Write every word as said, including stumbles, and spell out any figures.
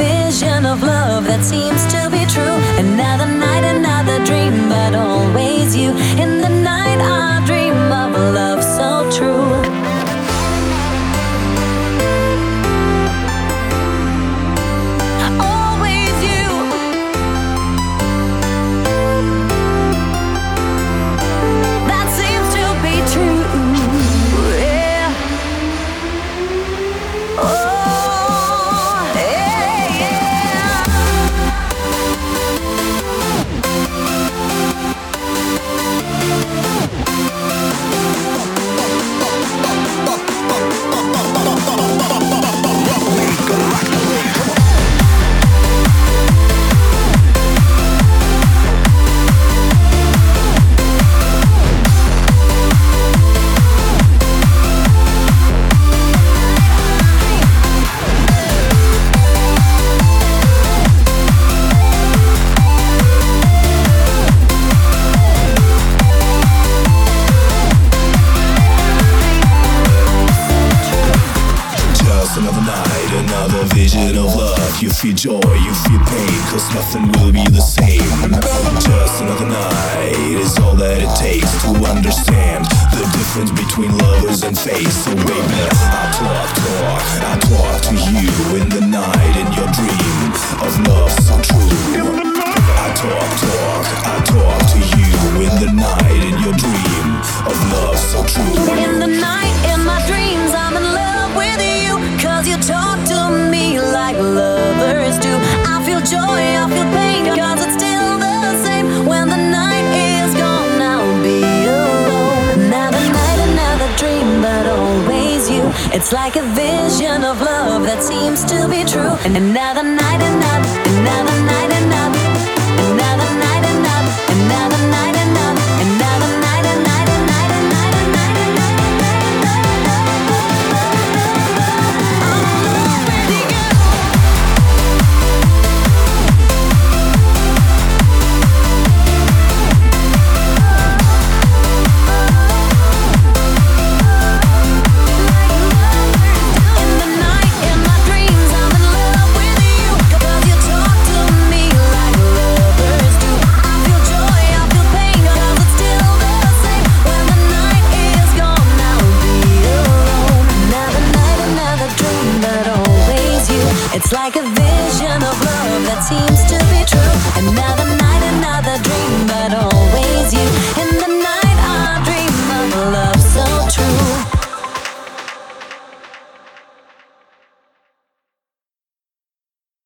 vision of love that seems to be true. Another night, another dream, but always you. In the night I dream of a love so true. Always you. That seems to be true. Yeah. Oh. Another vision of love. You feel joy, you feel pain, cause nothing will be the same. Just another night is all that it takes to understand the difference between lovers and fate. So baby, I talk, talk, I talk to you in the night, in your dream of love so true. I talk, talk, I talk to you in the night, in your dream of love so true. In the night, in my dreams, I'm in love with you, cause you talk to me like lovers do. I feel joy, I feel pain, cause it's still the same. When the night is gone, I'll be alone. Another night, another dream, but always you. It's like a vision of love that seems to be true. And another night, another